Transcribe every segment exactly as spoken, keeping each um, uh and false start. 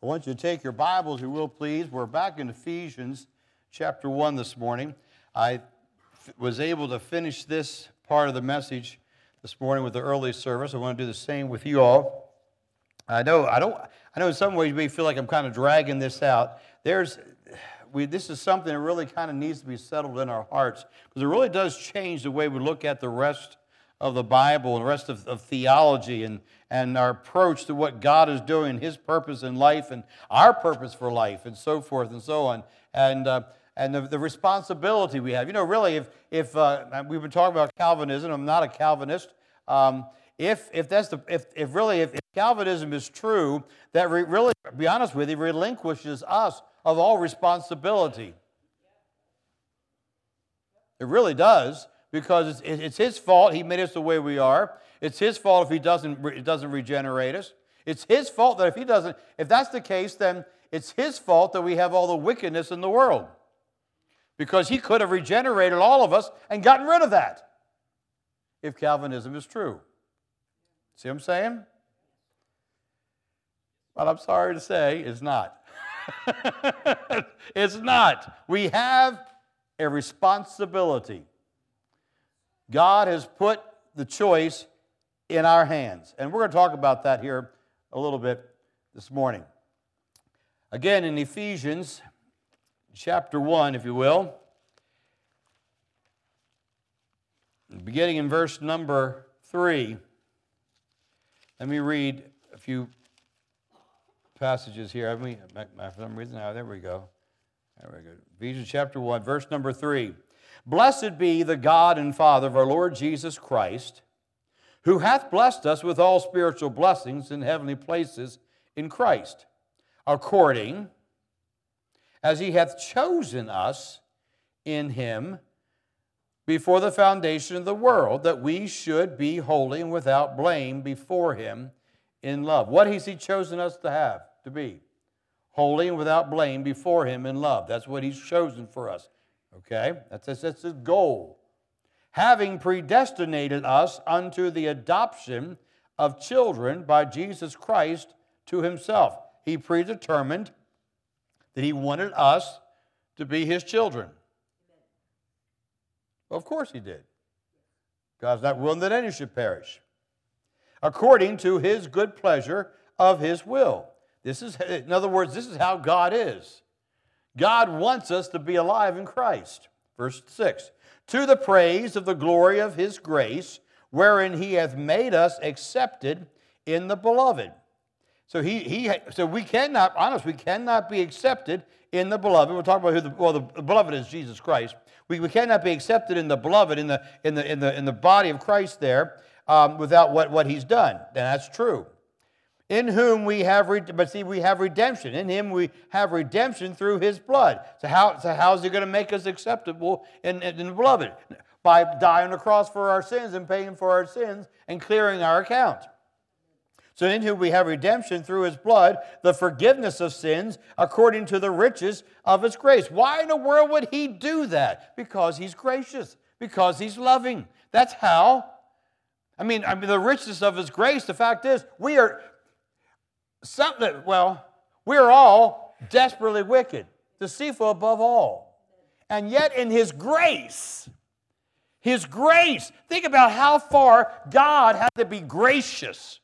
I want you to take your Bibles, if you will, please. We're back in Ephesians chapter one this morning. I f- was able to finish this part of the message this morning with the early service. I want to do the same with you all. I know I don't. I know in some ways you may feel like I'm kind of dragging this out. There's, we. This is something that really kind of needs to be settled in our hearts because it really does change the way we look at the rest of the Bible and the rest of, of theology and, and our approach to what God is doing, His purpose in life and our purpose for life and so forth and so on. And uh, and the, the responsibility we have. You know, really, if if uh, we've been talking about Calvinism, I'm not a Calvinist. Um, if if that's the if if really if, if Calvinism is true, that re- really, to be honest with you, relinquishes us of all responsibility. It really does. Because it's, it's His fault He made us the way we are. It's His fault if He doesn't, it doesn't regenerate us. It's His fault that if He doesn't, if that's the case, then it's His fault that we have all the wickedness in the world. Because He could have regenerated all of us and gotten rid of that if Calvinism is true. See what I'm saying? But I'm sorry to say, it's not. It's not. We have a responsibility. God has put the choice in our hands. And we're going to talk about that here a little bit this morning. Again, in Ephesians chapter one, if you will, beginning in verse number three, let me read a few passages here. I mean, for some reason, oh, there we go. There we go. Ephesians chapter one, verse number three. Blessed be the God and Father of our Lord Jesus Christ, who hath blessed us with all spiritual blessings in heavenly places in Christ, according as He hath chosen us in Him before the foundation of the world, that we should be holy and without blame before Him in love. What has He chosen us to have, to be? Holy and without blame before Him in love. That's what He's chosen for us. Okay, that's, that's His goal. Having predestinated us unto the adoption of children by Jesus Christ to Himself. He predetermined that He wanted us to be His children. Well, of course He did. God's not willing that any should perish. According to His good pleasure of His will. This is, in other words, this is how God is. God wants us to be alive in Christ. Verse six. To the praise of the glory of His grace, wherein He hath made us accepted in the beloved. So he, he, so we cannot, honest, we cannot be accepted in the beloved. We'll talk about who the, well, the beloved is Jesus Christ. We, we cannot be accepted in the beloved, in the, in the, in the, in the body of Christ there, um, without what, what He's done. And that's true. In whom we have, but see, we have redemption. In Him we have redemption through His blood. So how, so how is He going to make us acceptable in, in, in the beloved? By dying on the cross for our sins and paying for our sins and clearing our account. So in whom we have redemption through His blood, the forgiveness of sins according to the riches of His grace. Why in the world would He do that? Because He's gracious. Because He's loving. That's how. I mean, I mean the richness of His grace, the fact is, we are... Something, well, we're all desperately wicked, deceitful above all. And yet in His grace, His grace, think about how far God had to be gracious.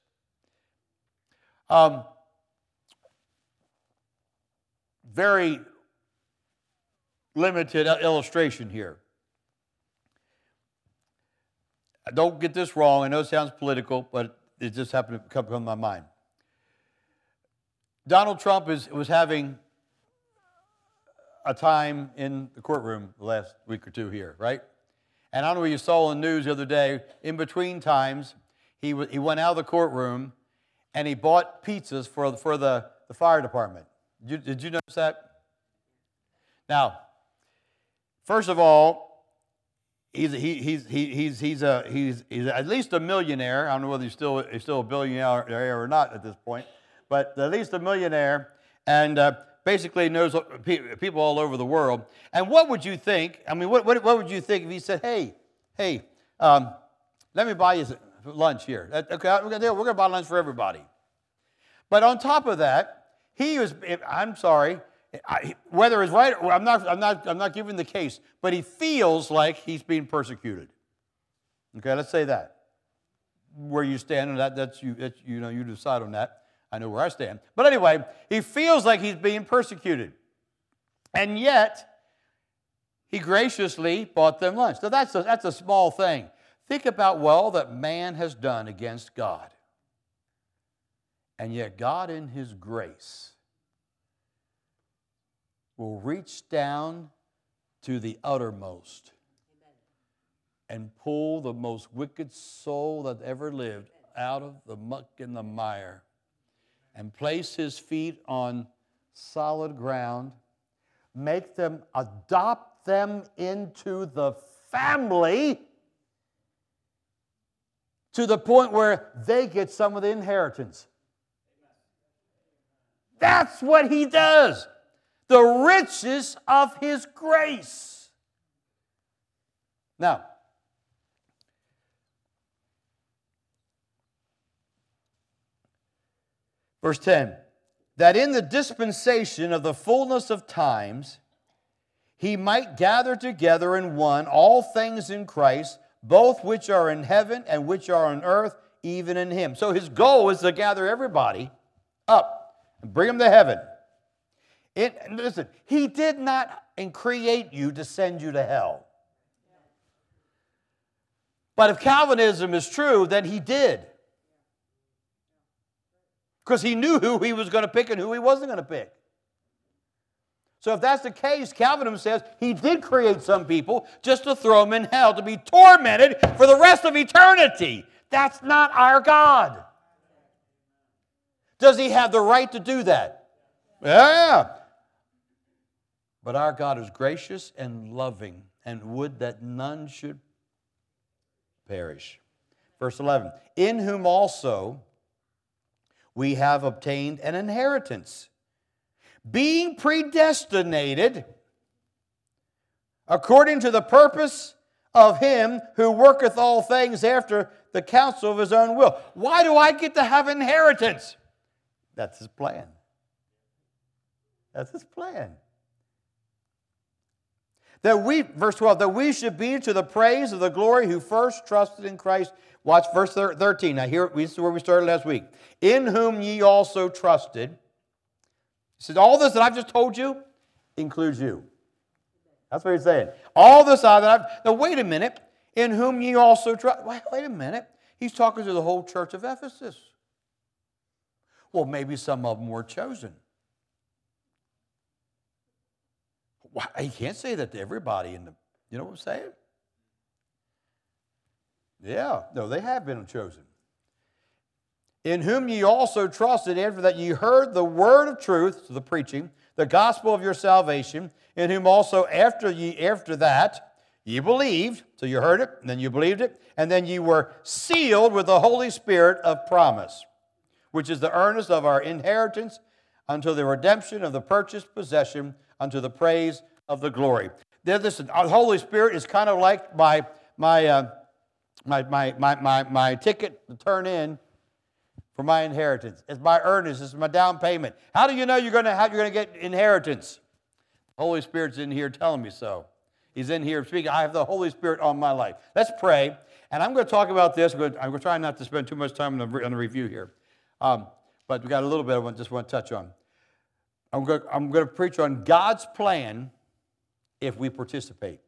Um, very limited illustration here. Don't get this wrong. I know it sounds political, but it just happened to come to my mind. Donald Trump is, was having a time in the courtroom the last week or two here, right? And I don't know if you saw in the news the other day, in between times, he, w- he went out of the courtroom and he bought pizzas for, for the, the fire department. Did you, did you notice that? Now, first of all, he's, he, he's, he, he's, he's, a, he's, he's at least a millionaire. I don't know whether he's still, he's still a billionaire or not at this point. But at least a millionaire, and uh, basically knows people all over the world. And what would you think? I mean, what what, what would you think if he said, "Hey, hey, um, let me buy you lunch here"? Okay, we're going to buy lunch for everybody. But on top of that, he was, I'm sorry, I, whether it's right, or I'm not, I'm not, I'm not giving the case, but he feels like he's being persecuted. Okay, let's say that. Where you stand, and that, that's you, that's, you know, you decide on that. I know where I stand. But anyway, he feels like he's being persecuted. And yet, he graciously bought them lunch. So that's a, that's a small thing. Think about all that man has done against God. And yet God in his grace will reach down to the uttermost and pull the most wicked soul that ever lived out of the muck and the mire and place his feet on solid ground, make them, adopt them into the family to the point where they get some of the inheritance. That's what he does. The riches of his grace. Now, verse ten, that in the dispensation of the fullness of times, he might gather together in one all things in Christ, both which are in heaven and which are on earth, even in him. So his goal is to gather everybody up and bring them to heaven. It, listen, he did not create you to send you to hell. But if Calvinism is true, then he did. Because he knew who he was going to pick and who he wasn't going to pick. So if that's the case, Calvinism says he did create some people just to throw them in hell, to be tormented for the rest of eternity. That's not our God. Does he have the right to do that? Yeah. But our God is gracious and loving and would that none should perish. Verse eleven, in whom also we have obtained an inheritance, being predestinated according to the purpose of him who worketh all things after the counsel of his own will. Why do I get to have inheritance? That's his plan. That's his plan. That we, verse twelve, that we should be to the praise of the glory who first trusted in Christ. Watch verse thirteen. Now here, this is where we started last week. In whom ye also trusted. He says, all this that I've just told you includes you. That's what he's saying. All this that I've... Now wait a minute. In whom ye also trust... Wait, wait a minute. He's talking to the whole church of Ephesus. Well, maybe some of them were chosen. Well, he can't say that to everybody in the... You know what I'm saying? Yeah. No, they have been chosen. In whom ye also trusted, after that ye heard the word of truth, so the preaching, the gospel of your salvation, in whom also after ye after that ye believed, so you heard it, and then you believed it, and then ye were sealed with the Holy Spirit of promise, which is the earnest of our inheritance unto the redemption of the purchased possession, unto the praise of the glory. There, listen, the Holy Spirit is kind of like my my uh, my, my my my my ticket to turn in for my inheritance. It's my earnest. It's my down payment. How do you know you're going to have you're going to get inheritance? The Holy Spirit's in here telling me so. He's in here speaking. I have the Holy Spirit on my life. Let's pray. And I'm going to talk about this. I'm going to, I'm going to try not to spend too much time on the, on the review here. Um, but we got a little bit I just want to touch on. I'm going, to, I'm going to preach on God's plan if we participate.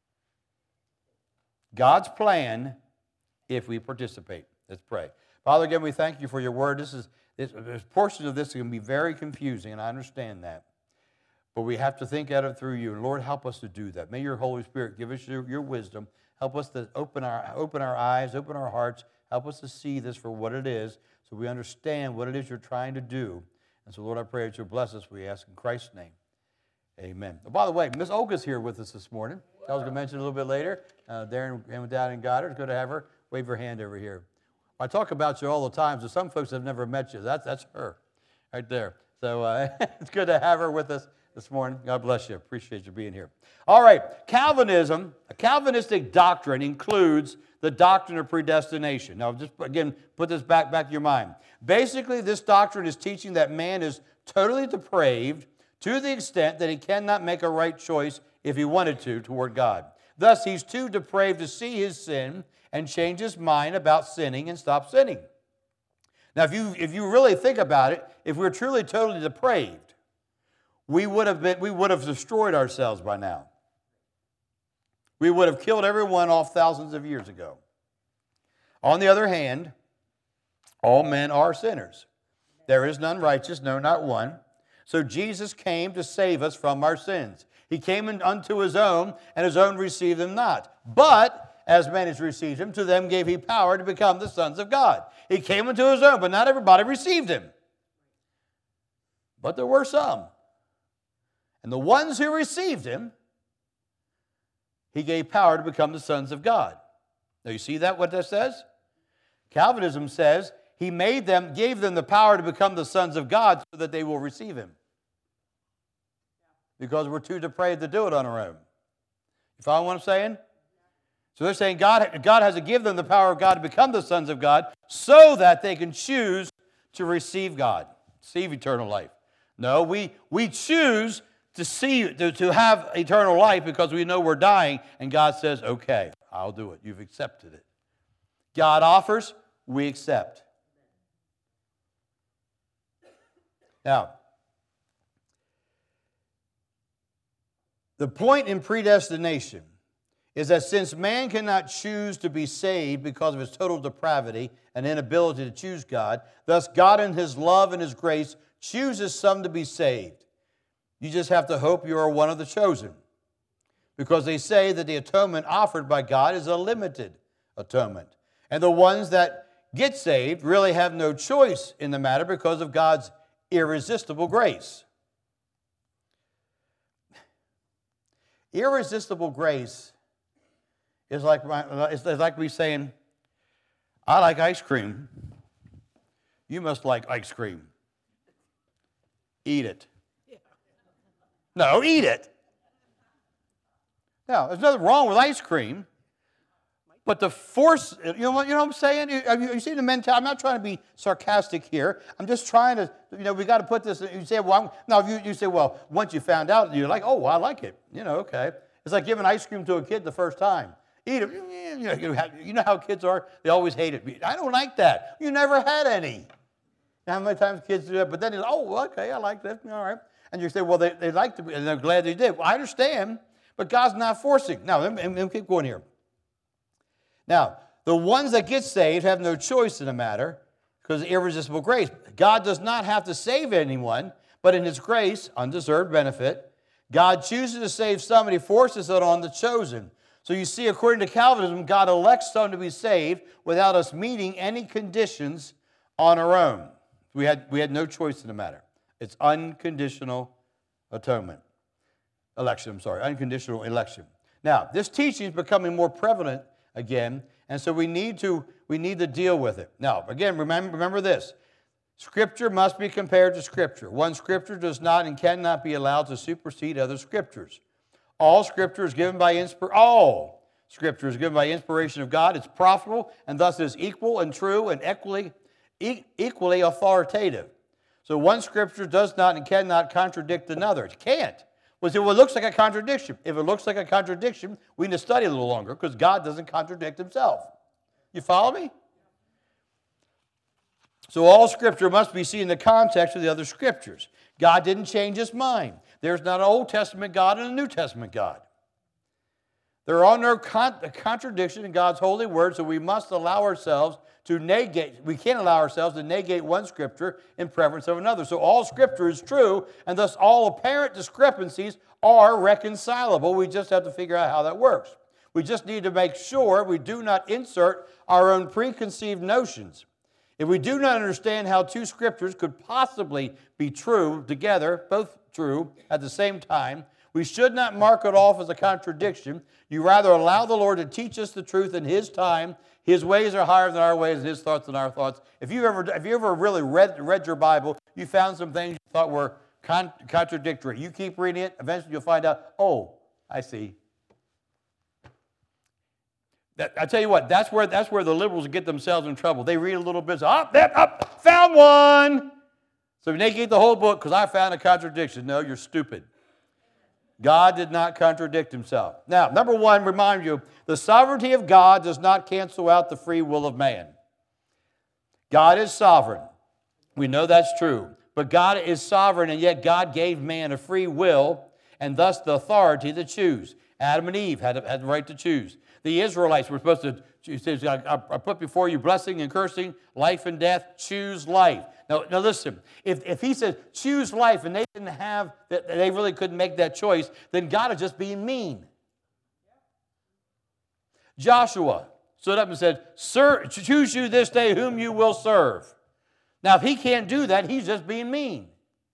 God's plan if we participate. Let's pray. Father, again, we thank you for your word. This is this, this portion of this can be very confusing, and I understand that. But we have to think at it through you. And Lord, help us to do that. May your Holy Spirit give us your, your wisdom. Help us to open our, open our eyes, open our hearts. Help us to see this for what it is so we understand what it is you're trying to do. And so, Lord, I pray that you'll bless us, we ask in Christ's name. Amen. Oh, by the way, Miss Olga's here with us this morning. I was going to mention a little bit later. Uh, Darren and Dad and Goddard. It's good to have her. Wave your hand over here. I talk about you all the time, so some folks have never met you. That's, that's her right there. So uh, it's good to have her with us this morning. God bless you. Appreciate you being here. All right. Calvinism, a Calvinistic doctrine includes the the doctrine of predestination. Now, just again, put this back, back to your mind. Basically, this doctrine is teaching that man is totally depraved to the extent that he cannot make a right choice if he wanted to toward God. Thus, he's too depraved to see his sin and change his mind about sinning and stop sinning. Now, if you, if you really think about it, if we're truly totally depraved, we would have been, we would have destroyed ourselves by now. We would have killed everyone off thousands of years ago. On the other hand, all men are sinners. There is none righteous, no, not one. So Jesus came to save us from our sins. He came unto his own, and his own received him not. But as many as received him, to them gave he power to become the sons of God. He came unto his own, but not everybody received him. But there were some. And the ones who received him, he gave power to become the sons of God. Now you see that, what that says? Calvinism says he made them, gave them the power to become the sons of God so that they will receive him. Because we're too depraved to do it on our own. You follow what I'm saying? So they're saying God, God has to give them the power of God to become the sons of God so that they can choose to receive God, receive eternal life. No, we, we choose to see to, to have eternal life because we know we're dying, and God says, okay, I'll do it. You've accepted it. God offers, we accept. Now, the point in predestination is that since man cannot choose to be saved because of his total depravity and inability to choose God, thus God in his love and his grace chooses some to be saved. You just have to hope you are one of the chosen. Because they say that the atonement offered by God is a limited atonement. And the ones that get saved really have no choice in the matter because of God's irresistible grace. Irresistible grace is like, it's like me saying, I like ice cream. You must like ice cream. Eat it. No, eat it. Now, there's nothing wrong with ice cream, but the force, you know what, you know what I'm saying? You, you, you see the mentality? I'm not trying to be sarcastic here. I'm just trying to, you know, we got to put this, you say, well, I'm, now you, you say, well, once you found out, you're like, oh, well, I like it. You know, okay. It's like giving ice cream to a kid the first time. Eat it. You know, you know how kids are? They always hate it. I don't like that. You never had any. How many times kids do that? But then he's, oh, okay, I like that. All right. And you say, well, they, they like to be, and they're glad they did. Well, I understand, but God's not forcing. Now, let me, let me keep going here. Now, the ones that get saved have no choice in the matter because of irresistible grace. God does not have to save anyone, but in his grace, undeserved benefit, God chooses to save somebody, forces it on the chosen. So you see, according to Calvinism, God elects some to be saved without us meeting any conditions on our own. We had, we had no choice in the matter. It's unconditional atonement. Election, I'm sorry, unconditional election. Now, this teaching is becoming more prevalent again, and so we need to, we need to deal with it. Now, again, remember, remember this. Scripture must be compared to Scripture. One Scripture does not and cannot be allowed to supersede other Scriptures. All Scripture is given by inspiration. All Scripture is given by inspiration of God. It's profitable, and thus is equal and true and equally, e- equally authoritative. So one Scripture does not and cannot contradict another. It can't. Well, see, well, it looks like a contradiction. If it looks like a contradiction, we need to study a little longer because God doesn't contradict himself. You follow me? So all Scripture must be seen in the context of the other Scriptures. God didn't change his mind. There's not an Old Testament God and a New Testament God. There are no con- contradiction in God's holy word, so we must allow ourselves to negate, we can't allow ourselves to negate one Scripture in preference of another. So all Scripture is true, and thus all apparent discrepancies are reconcilable. We just have to figure out how that works. We just need to make sure we do not insert our own preconceived notions. If we do not understand how two Scriptures could possibly be true together, both true at the same time, we should not mark it off as a contradiction. You rather allow the Lord to teach us the truth in his time. His ways are higher than our ways, and his thoughts than our thoughts. If you ever, if you ever really read, read your Bible, you found some things you thought were con- contradictory. You keep reading it, eventually you'll find out, oh, I see. That, I tell you what, that's where, that's where the liberals get themselves in trouble. They read a little bit, so, up, up, up, found one. So they get the whole book because I found a contradiction. No, you're stupid. God did not contradict himself. Now, number one, remind you, the sovereignty of God does not cancel out the free will of man. God is sovereign. We know that's true. But God is sovereign, and yet God gave man a free will and thus the authority to choose. Adam and Eve had, had the right to choose. The Israelites were supposed to, he says, I, I put before you blessing and cursing, life and death, choose life. Now, now listen, if, if he says choose life and they didn't have, that they really couldn't make that choice, then God is just being mean. Joshua stood up and said, Sir, choose you this day whom you will serve. Now, if he can't do that, he's just being mean.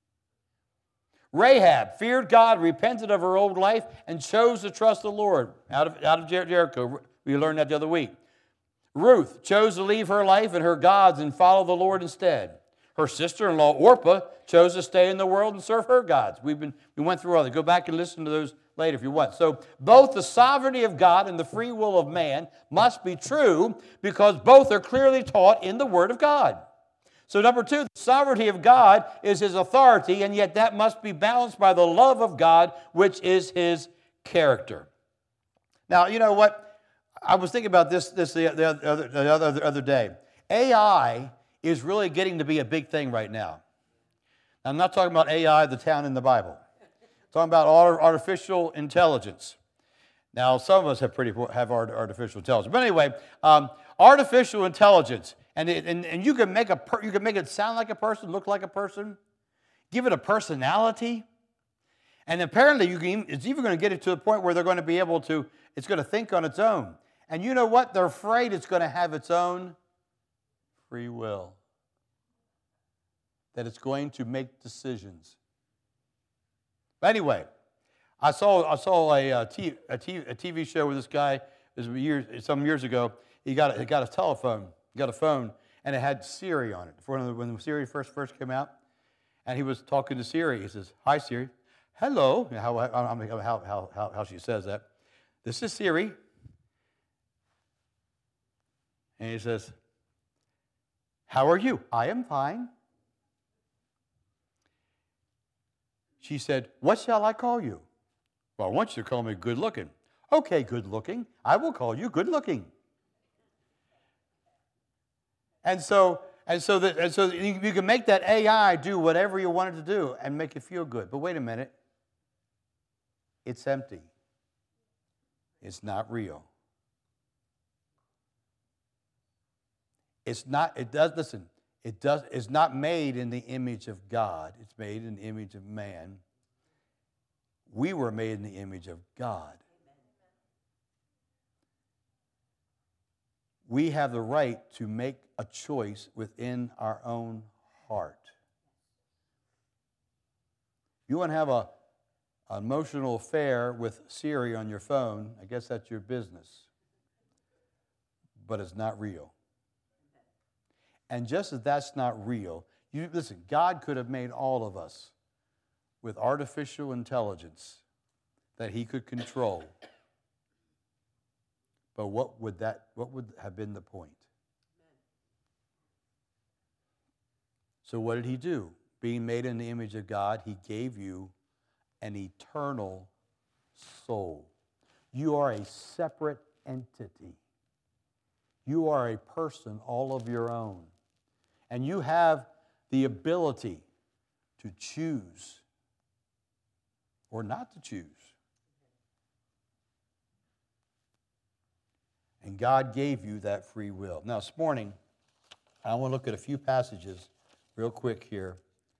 Rahab feared God, repented of her old life, and chose to trust the Lord out of, out of Jer- Jericho. We learned that the other week. Ruth chose to leave her life and her gods and follow the Lord instead. Her sister-in-law, Orpah, chose to stay in the world and serve her gods. We've been, we went through all that. Go back and listen to those later if you want. So both the sovereignty of God and the free will of man must be true because both are clearly taught in the Word of God. So number two, the sovereignty of God is his authority, and yet that must be balanced by the love of God, which is his character. Now, you know what? I was thinking about this, this the, the, other, the other, other day. A I is really getting to be a big thing right now. I'm not talking about A I, the town in the Bible. I'm talking about artificial intelligence. Now, some of us have pretty have artificial intelligence. But anyway, um, artificial intelligence. And, it, and, and you can make a per, you can make it sound like a person, look like a person, give it a personality, and apparently you can, it's even going to get it to the point where they're going to be able to, it's going to think on its own. And you know what? They're afraid it's going to have its own free will, that it's going to make decisions. But anyway, I saw I saw a, a, T, a, T, a T V show with this guy. It was years, some years ago. He got a, he got a telephone. Got a phone, and it had Siri on it. When Siri first first came out, and he was talking to Siri. He says, "Hi, Siri. Hello." How, how, how, how, how she says that. This is Siri. And he says, "How are you?" "I am fine." She said, "What shall I call you?" "Well, I want you to call me good looking." "Okay, good looking. I will call you good looking." And so, and so, that, and so you, you can make that A I do whatever you want it to do and make it feel good. But wait a minute. It's empty. It's not real. It's not, it does, listen, it does, it's not made in the image of God. It's made in the image of man. We were made in the image of God. We have the right to make a choice within our own heart. You want to have a, an emotional affair with Siri on your phone, I guess that's your business. But it's not real. And just as that's not real, you listen, God could have made all of us with artificial intelligence that he could control. But what would that what would have been the point? So what did he do? Being made in the image of God, he gave you an eternal soul. You are a separate entity. You are a person all of your own. And you have the ability to choose or not to choose. And God gave you that free will. Now, this morning, I want to look at a few passages real quick here.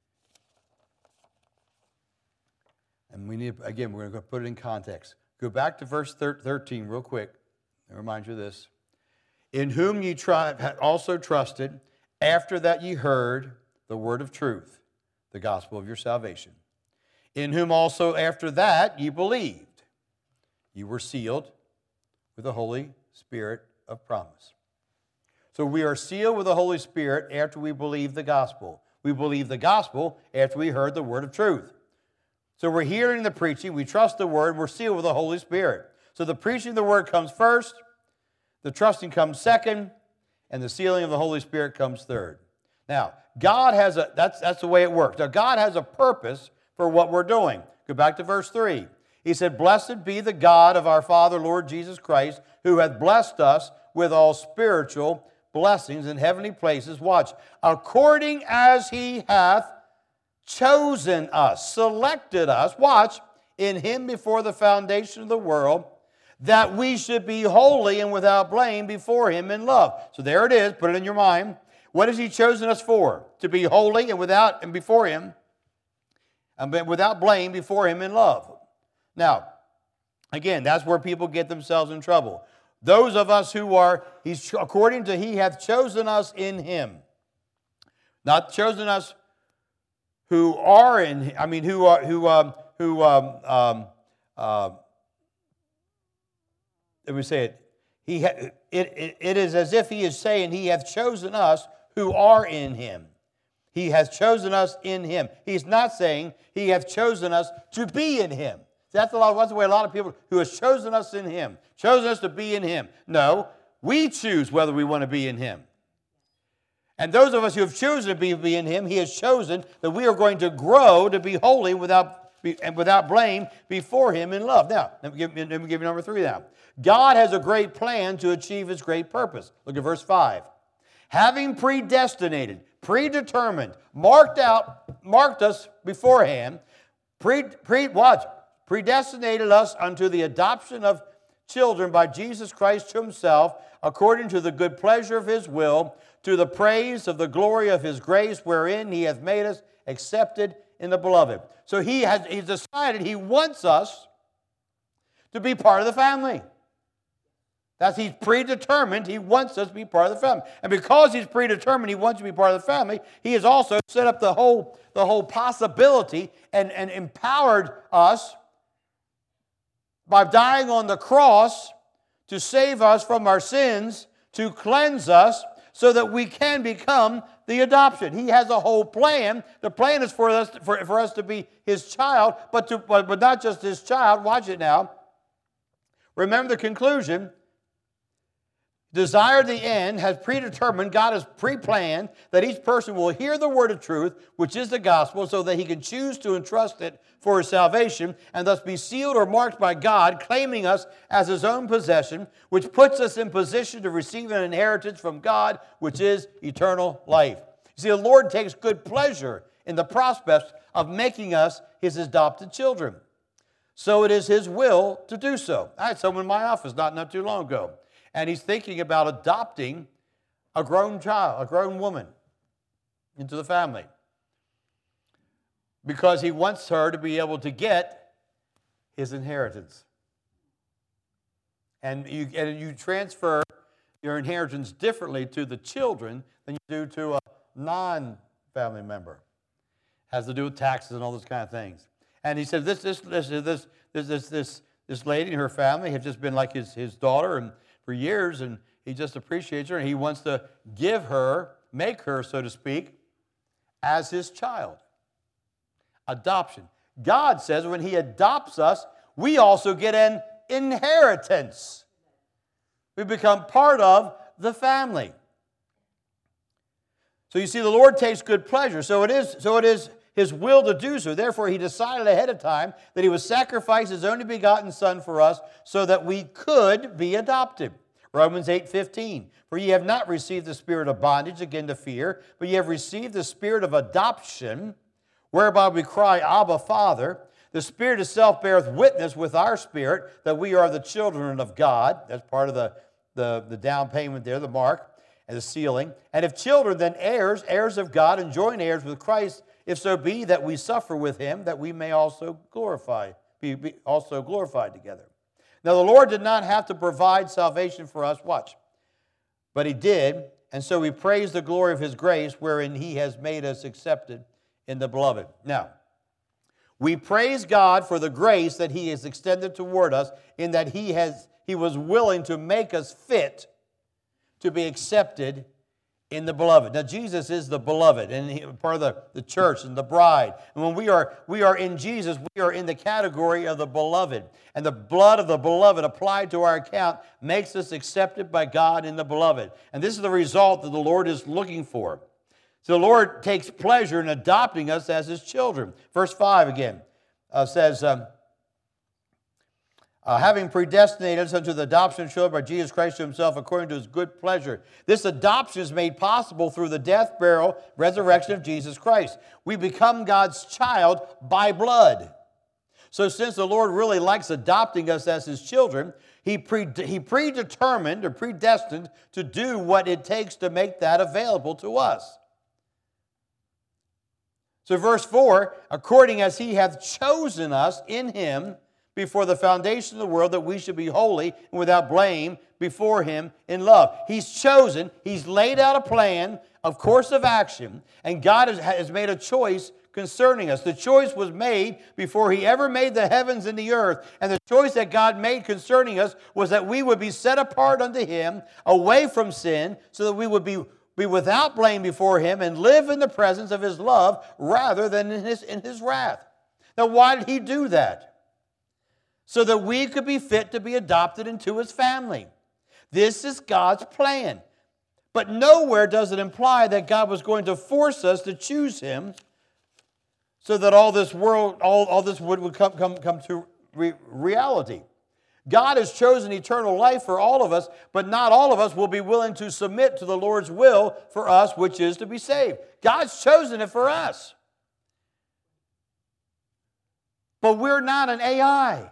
And we need, again, we're going to put it in context. Go back to verse thirteen real quick. I'll remind you of this. In whom ye try, also trusted, after that ye heard the word of truth, the gospel of your salvation. In whom also after that ye believed. Ye were sealed with the Holy Spirit of promise. So we are sealed with the Holy Spirit after we believe the gospel. We believe the gospel after we heard the word of truth. So we're hearing the preaching, we trust the word, we're sealed with the Holy Spirit. So the preaching of the word comes first, The trusting comes second, and the sealing of the Holy Spirit comes third. Now, God has a, that's, that's the way it works. Now, God has a purpose for what we're doing. Go back to verse three. He said, "Blessed be the God of our Father, Lord Jesus Christ, who hath blessed us with all spiritual blessings in heavenly places." Watch. "According as he hath chosen us," selected us, watch, "in him before the foundation of the world, that we should be holy and without blame before him in love." So there it is. Put it in your mind. What has he chosen us for? To be holy and without and before him, and without blame before him in love. Now, again, that's where people get themselves in trouble. Those of us who are, he's according to he hath chosen us in him. Not chosen us who are in, I mean, who are, who, um, who, um, um, uh, let me say it. He ha- it, it. It is as if he is saying he hath chosen us who are in him. He has chosen us in him. He's not saying he hath chosen us to be in him. That's, a lot, that's the way a lot of people, who has chosen us in him, chosen us to be in him. No, we choose whether we want to be in him. And those of us who have chosen to be, be in him, he has chosen that we are going to grow to be holy without, and without blame before him in love. Now, let me, give, let me give you number three now. God has a great plan to achieve his great purpose. Look at verse five. "Having predestinated," predetermined, marked out, marked us beforehand, pre, pre, watch, predestinated us unto the adoption of children by Jesus Christ to himself, according to the good pleasure of his will, to the praise of the glory of his grace, wherein he hath made us accepted in the beloved. So he has he's decided he wants us to be part of the family. That's, he's predetermined, he wants us to be part of the family. And because he's predetermined, he wants you to be part of the family, he has also set up the whole, the whole possibility and, and empowered us by dying on the cross to save us from our sins, to cleanse us, so that we can become the adoption. He has a whole plan. The plan is for us, for, for us to be his child, but, to, but, but not just his child. Watch it now. Remember the conclusion. Desired the end, has predetermined, God has pre-planned that each person will hear the word of truth, which is the gospel, so that he can choose to entrust it for his salvation, and thus be sealed or marked by God, claiming us as his own possession, which puts us in position to receive an inheritance from God, which is eternal life. You see, the Lord takes good pleasure in the prospect of making us his adopted children. So it is his will to do so. I had someone in my office not, not too long ago, and he's thinking about adopting a grown child, a grown woman into the family, because he wants her to be able to get his inheritance. And you, and you transfer your inheritance differently to the children than you do to a non-family member. Has to do with taxes and all those kind of things. And he said, this this this this this this this, this lady and her family have just been like his, his daughter and for years, and he just appreciates her, and he wants to give her, make her, so to speak, as his child. Adoption. God says when he adopts us, we also get an inheritance. We become part of the family. So you see, the Lord takes good pleasure. So it is, so it is his will to do so. Therefore, he decided ahead of time that he would sacrifice his only begotten Son for us so that we could be adopted. Romans eight fifteen. For ye have not received the spirit of bondage again to fear, but ye have received the spirit of adoption, whereby we cry, Abba, Father. The Spirit itself beareth witness with our spirit that we are the children of God. That's part of the, the, the down payment there, the mark, and the sealing. And if children, then heirs, heirs of God, and joint heirs with Christ, if so be that we suffer with him, that we may also glorify, be, be also glorified together. Now the Lord did not have to provide salvation for us, watch, but he did, and so we praise the glory of his grace, wherein he has made us accepted in the beloved. Now, we praise God for the grace that he has extended toward us, in that he has he was willing to make us fit to be accepted in the beloved. Now, Jesus is the beloved, and he, part of the, the church and the bride. And when we are, we are in Jesus, we are in the category of the beloved. And the blood of the beloved applied to our account makes us accepted by God in the beloved. And this is the result that the Lord is looking for. So the Lord takes pleasure in adopting us as his children. Verse five again uh, says, um, Uh, having predestinated us unto the adoption of children by Jesus Christ to himself according to his good pleasure. This adoption is made possible through the death, burial, resurrection of Jesus Christ. We become God's child by blood. So since the Lord really likes adopting us as his children, he, pre- he predetermined or predestined to do what it takes to make that available to us. So verse four, according as he hath chosen us in him before the foundation of the world, that we should be holy and without blame before him in love. He's chosen, he's laid out a plan, of course of action, and God has, has made a choice concerning us. The choice was made before he ever made the heavens and the earth, and the choice that God made concerning us was that we would be set apart unto him, away from sin, so that we would be, be without blame before him and live in the presence of his love rather than in his, in his wrath. Now, why did he do that? So that we could be fit to be adopted into his family. This is God's plan. But nowhere does it imply that God was going to force us to choose him so that all this world, all, all this would, would come, come, come to re- reality. God has chosen eternal life for all of us, but not all of us will be willing to submit to the Lord's will for us, which is to be saved. God's chosen it for us. But we're not an A I.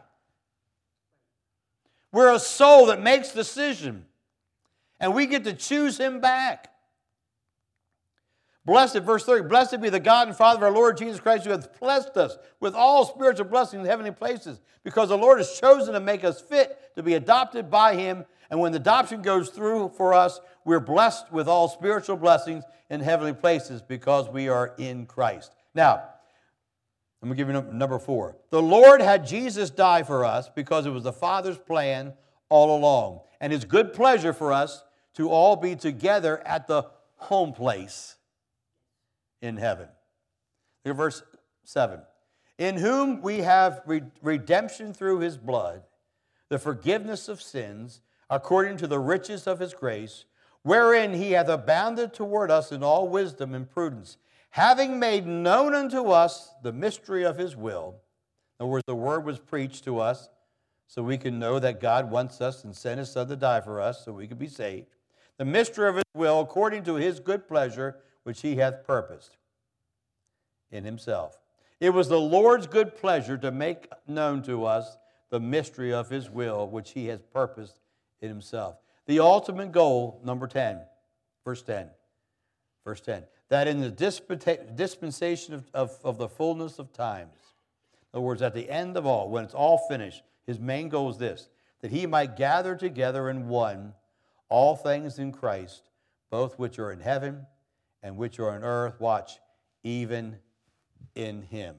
We're a soul that makes decision, and we get to choose him back. Blessed, verse thirty, blessed be the God and Father of our Lord Jesus Christ, who hath blessed us with all spiritual blessings in heavenly places, because the Lord has chosen to make us fit to be adopted by him. And when the adoption goes through for us, we're blessed with all spiritual blessings in heavenly places because we are in Christ. Now, I'm going to give you number four. The Lord had Jesus die for us because it was the Father's plan all along, and his good pleasure for us to all be together at the home place in heaven. Look at verse seven. In whom we have re- redemption through his blood, the forgiveness of sins, according to the riches of his grace, wherein he hath abounded toward us in all wisdom and prudence, having made known unto us the mystery of his will. In other words, the word was preached to us so we can know that God wants us and sent his son to die for us so we could be saved. The mystery of his will, according to his good pleasure, which he hath purposed in himself. It was the Lord's good pleasure to make known to us the mystery of his will, which he has purposed in himself. The ultimate goal, number ten, verse ten. Verse ten. That in the dispensation of, of, of the fullness of times, in other words, at the end of all, when it's all finished, his main goal is this, that he might gather together in one all things in Christ, both which are in heaven and which are on earth, watch, even in him.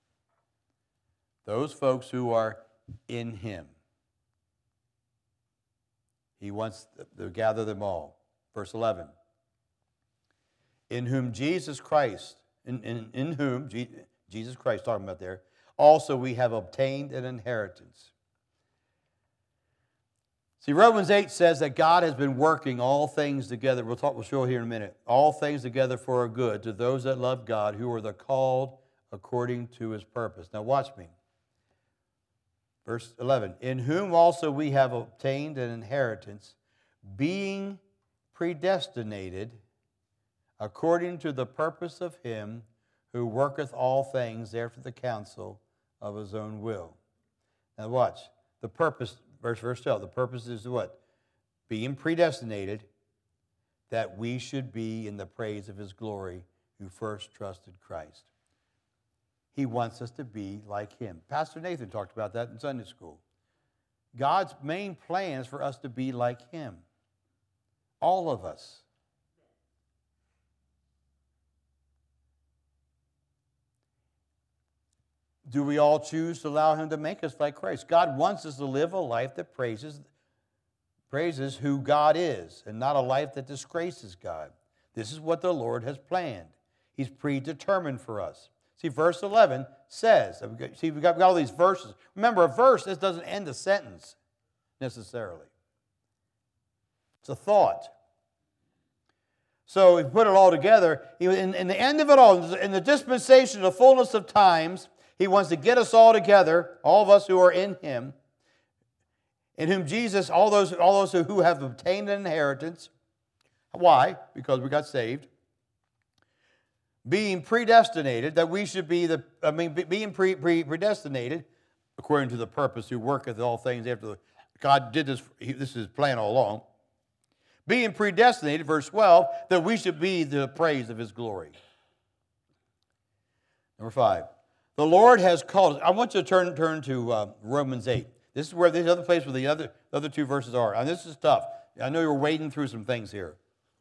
Those folks who are in him. He wants to gather them all. Verse eleven. In whom Jesus Christ, in, in, in whom, Jesus Christ talking about there, also we have obtained an inheritance. See, Romans eight says that God has been working all things together. We'll talk, we'll show here in a minute. All things together for our good to those that love God, who are the called according to his purpose. Now watch me. Verse eleven. In whom also we have obtained an inheritance, being predestinated according to the purpose of him who worketh all things after the counsel of his own will. Now watch. The purpose, verse, verse twelve, the purpose is what? Being predestinated that we should be in the praise of his glory who first trusted Christ. He wants us to be like him. Pastor Nathan talked about that in Sunday school. God's main plan is for us to be like him. All of us. Do we all choose to allow him to make us like Christ? God wants us to live a life that praises, praises who God is, and not a life that disgraces God. This is what the Lord has planned. He's predetermined for us. See, verse eleven says, see, we've got, we've got all these verses. Remember, a verse, this doesn't end a sentence necessarily. It's a thought. So if we put it all together, in, in the end of it all, in the dispensation of the fullness of times, He wants to get us all together, all of us who are in Him, in whom Jesus, all those, all those who have obtained an inheritance. Why? Because we got saved. Being predestinated, that we should be the, I mean, being pre, pre, predestinated, according to the purpose who worketh all things after the, God did this, this is His plan all along. Being predestinated, verse twelve, that we should be the praise of His glory. Number five, the Lord has called us. I want you to turn, turn to uh, Romans eight. This is where the other place where the other, the other two verses are. And this is tough. I know you're wading through some things here.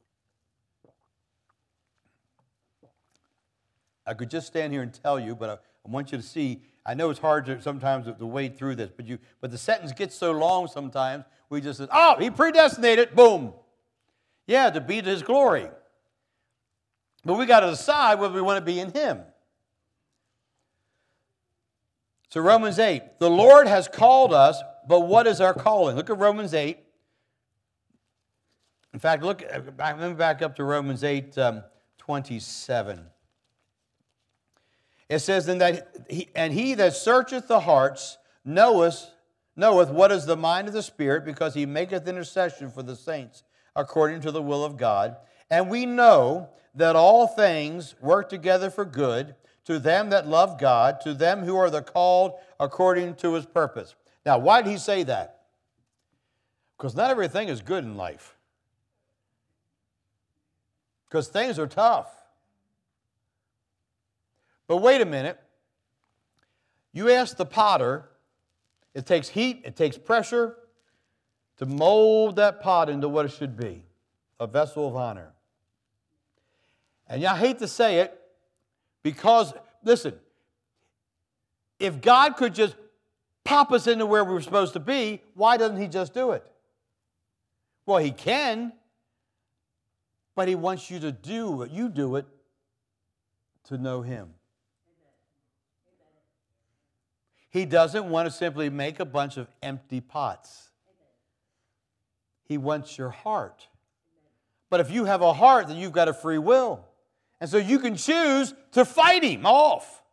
I could just stand here and tell you, but I, I want you to see. I know it's hard to sometimes to, to wade through this, but you, but the sentence gets so long sometimes. We just say, "Oh, He predestinated." Boom. Yeah, to be to His glory. But we got to decide whether we want to be in Him. So Romans eight, the Lord has called us, but what is our calling? Look at Romans eight. In fact, look. Let me back up to Romans eight um, twenty-seven. It says, "And that he, and he that searcheth the hearts knoweth knoweth what is the mind of the Spirit, because He maketh intercession for the saints according to the will of God. And we know that all things work together for good to them that love God, to them who are the called according to His purpose." Now, why did He say that? Because not everything is good in life. Because things are tough. But wait a minute. You ask the potter, it takes heat, it takes pressure to mold that pot into what it should be, a vessel of honor. And I hate to say it, because, listen, if God could just pop us into where we're supposed to be, why doesn't He just do it? Well, He can, but He wants you to do what you do it to know Him. He doesn't want to simply make a bunch of empty pots. He wants your heart. But if you have a heart, then you've got a free will. And so you can choose to fight Him off.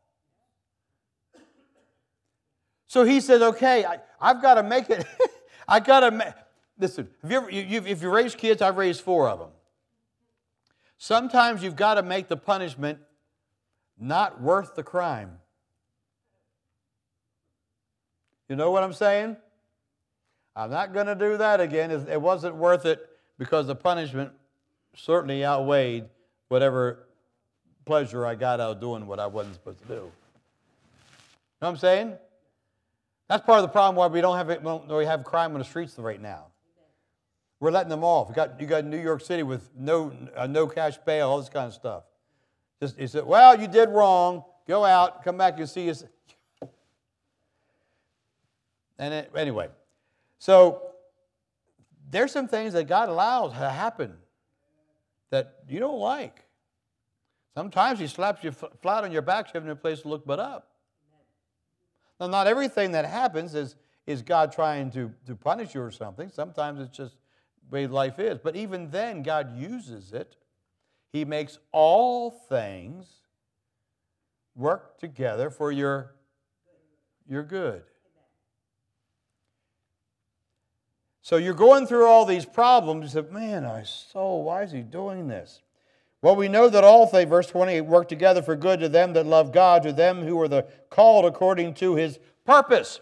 So He said, okay, I, I've got to make it. I've got to make, listen, have you ever, you, you, if you raise kids, I've raised four of them. Sometimes you've got to make the punishment not worth the crime. You know what I'm saying? I'm not going to do that again. It wasn't worth it because the punishment certainly outweighed whatever pleasure I got out of doing what I wasn't supposed to do. You know what I'm saying? That's part of the problem why we don't have it, we have crime on the streets right now. We're letting them off. You got you got New York City with no uh, no cash bail, all this kind of stuff. Just he said, well, you did wrong. Go out, come back and see us. And it, anyway, so there's some things that God allows to happen that you don't like. Sometimes He slaps you flat on your back, so you have no place to look but up. Now, not everything that happens is, is God trying to, to punish you or something. Sometimes it's just the way life is. But even then, God uses it. He makes all things work together for your, your good. So you're going through all these problems. You say, man, I so, why is He doing this? Well, we know that all things, verse twenty-eight, work together for good to them that love God, to them who are the called according to His purpose.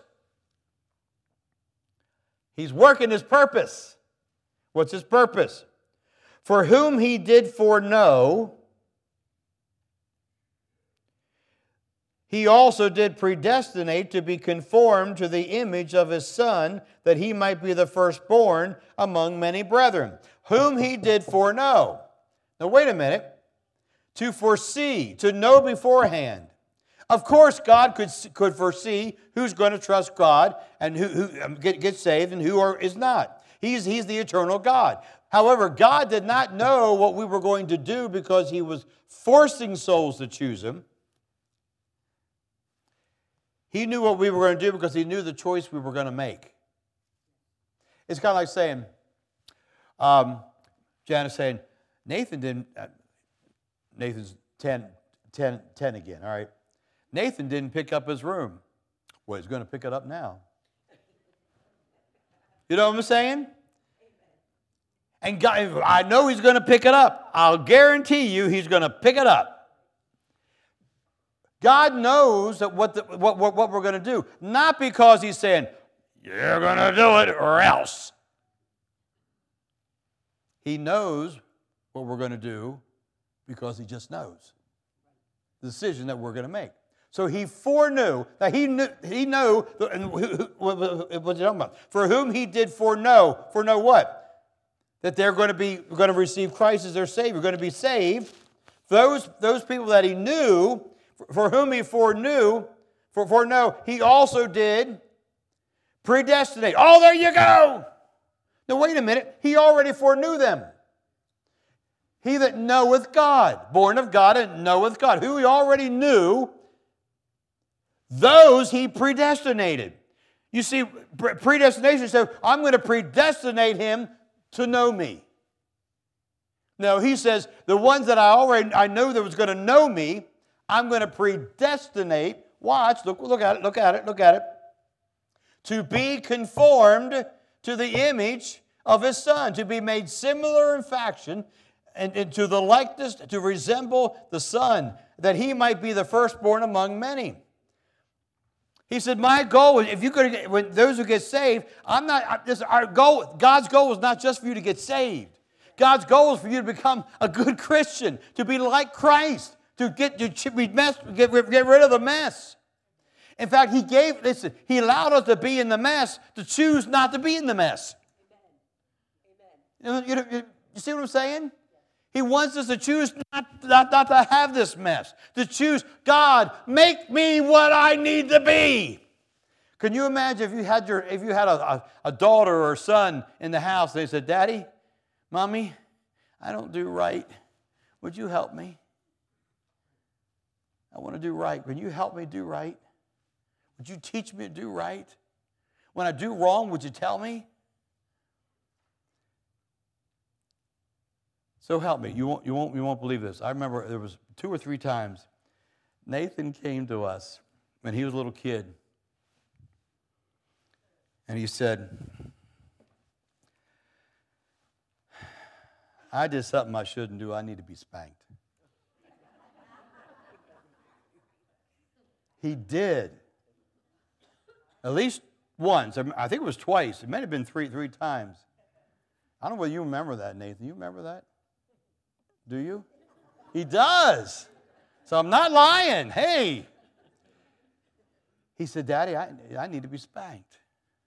He's working His purpose. What's His purpose? For whom He did foreknow, He also did predestinate to be conformed to the image of His Son, that He might be the firstborn among many brethren. Whom He did foreknow. Now, wait a minute. To foresee, to know beforehand. Of course, God could, could foresee who's going to trust God and who, who get, get saved and who are, is not. He's, he's the eternal God. However, God did not know what we were going to do because he was forcing souls to choose him. He knew what we were going to do because he knew the choice we were going to make. It's kind of like saying, um, Janice saying, Nathan didn't, uh, Nathan's ten, ten, ten again, all right? Nathan didn't pick up his room. Well, he's going to pick it up now. You know what I'm saying? And God, I know he's going to pick it up. I'll guarantee you he's going to pick it up. God knows that what, the, what, what, what we're going to do. Not because he's saying, you're going to do it or else. He knows what we're going to do because he just knows the decision that we're going to make. So he foreknew, that he knew, he knew, what was he talking about? For whom he did foreknow. Foreknow what? That they're going to be, going to receive Christ as their Savior, going to be saved. Those, those people that he knew, for whom he foreknew, for foreknow, he also did predestinate. Oh, there you go. Now, wait a minute. He already foreknew them. He that knoweth God, born of God and knoweth God, who he already knew, those he predestinated. You see, predestination says, I'm going to predestinate him to know me. No, he says, the ones that I already I know that was going to know me, I'm going to predestinate. Watch, look, look at it, look at it, look at it. To be conformed to the image of his Son, to be made similar in fashion and, and to the likeness, to resemble the Son, that he might be the firstborn among many. He said, my goal is, if you could, when those who get saved, I'm not, I, this, our goal, God's goal is not just for you to get saved. God's goal is for you to become a good Christian, to be like Christ, to get, to be mess, get, get rid of the mess. In fact, he gave, listen, he allowed us to be in the mess, to choose not to be in the mess. Amen. Amen. You, you, you see what I'm saying? He wants us to choose not, not, not to have this mess. To choose, God, make me what I need to be. Can you imagine if you had your if you had a, a, a daughter or son in the house and they said, Daddy, Mommy, I don't do right. Would you help me? I want to do right. Can you help me do right? Would you teach me to do right? When I do wrong, would you tell me? So help me. You won't, you won't, you won't believe this. I remember there was two or three times Nathan came to us when he was a little kid. And he said, I did something I shouldn't do. I need to be spanked. He did. At least once. I think it was twice. It may have been three, three times. I don't know whether you remember that, Nathan. You remember that? Do you? He does. So I'm not lying. Hey. He said, Daddy, I, I need to be spanked.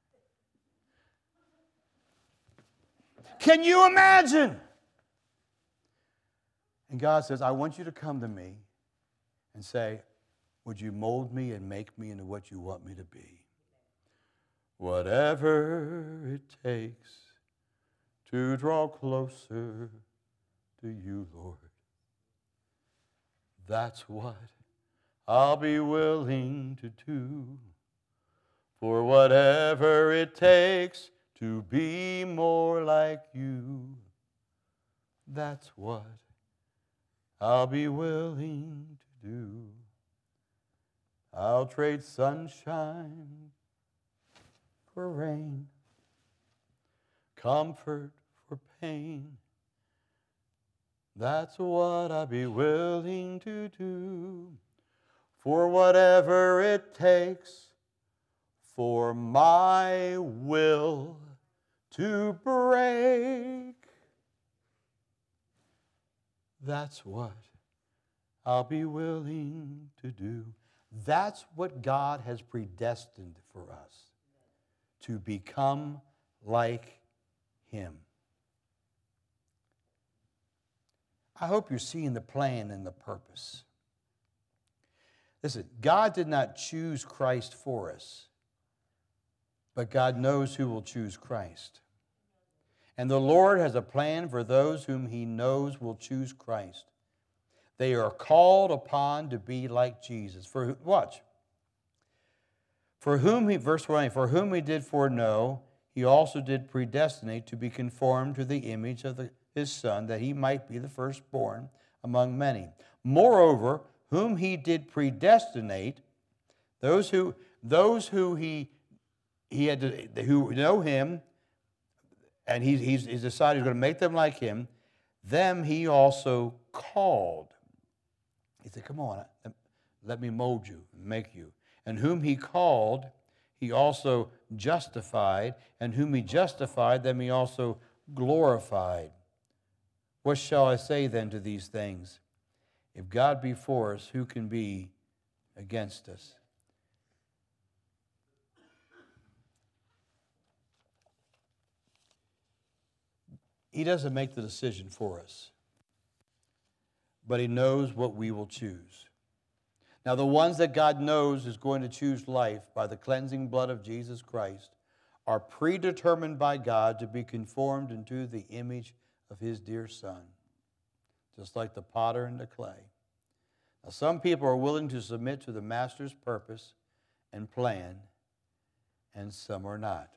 Can you imagine? And God says, I want you to come to me and say, would you mold me and make me into what you want me to be? Whatever it takes to draw closer to you, Lord. That's what I'll be willing to do. For whatever it takes to be more like you, that's what I'll be willing to do. I'll trade sunshine for rain, comfort for pain. That's what I'll be willing to do. For whatever it takes for my will to break, that's what I'll be willing to do. That's what God has predestined for us, to become like him. I hope you're seeing the plan and the purpose. Listen, God did not choose Christ for us, but God knows who will choose Christ. And the Lord has a plan for those whom he knows will choose Christ. They are called upon to be like Jesus. For watch. For whom he, verse twenty, for whom he did foreknow, he also did predestinate to be conformed to the image of the, his Son, that he might be the firstborn among many. Moreover, whom he did predestinate, those who those who he he had to, who know him, and he's, he's, he's decided he's going to make them like him, them he also called. He said, come on, let me mold you, make you. And whom he called, he also justified. And whom he justified, them he also glorified. What shall I say then to these things? If God be for us, who can be against us? He doesn't make the decision for us, but he knows what we will choose. Now, the ones that God knows is going to choose life by the cleansing blood of Jesus Christ are predetermined by God to be conformed into the image of his dear Son, just like the potter and the clay. Now, some people are willing to submit to the Master's purpose and plan, and some are not.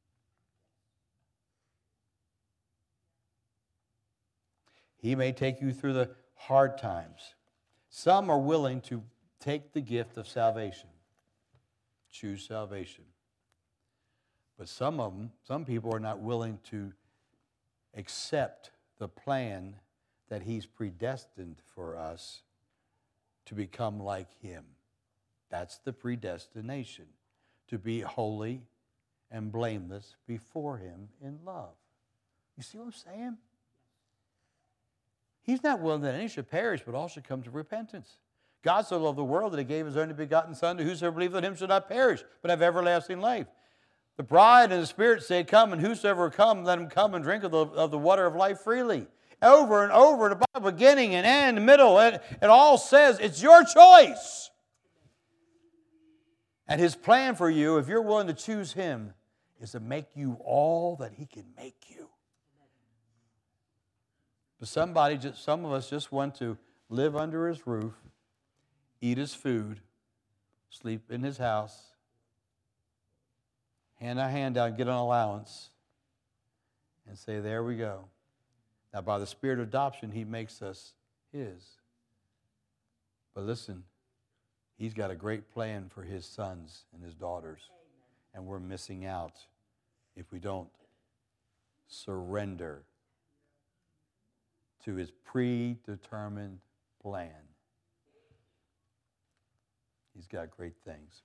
He may take you through the hard times. Some are willing to take the gift of salvation, choose salvation. But some of them, some people are not willing to accept the plan that he's predestined for us to become like him. That's the predestination, to be holy and blameless before him in love. You see what I'm saying? He's not willing that any should perish, but all should come to repentance. God so loved the world that he gave his only begotten Son, to whosoever believeth in him should not perish, but have everlasting life. The bride and the Spirit say, come, and whosoever come, let him come and drink of the, of the water of life freely. Over and over, the Bible, beginning and end, middle, it, it all says it's your choice. And his plan for you, if you're willing to choose him, is to make you all that he can make you. But somebody, just, some of us just want to live under his roof, eat his food, sleep in his house, hand a hand out, get an allowance, and say, there we go. Now, by the Spirit of adoption, he makes us his. But listen, he's got a great plan for his sons and his daughters, and we're missing out if we don't surrender to his predetermined plan. He's got great things.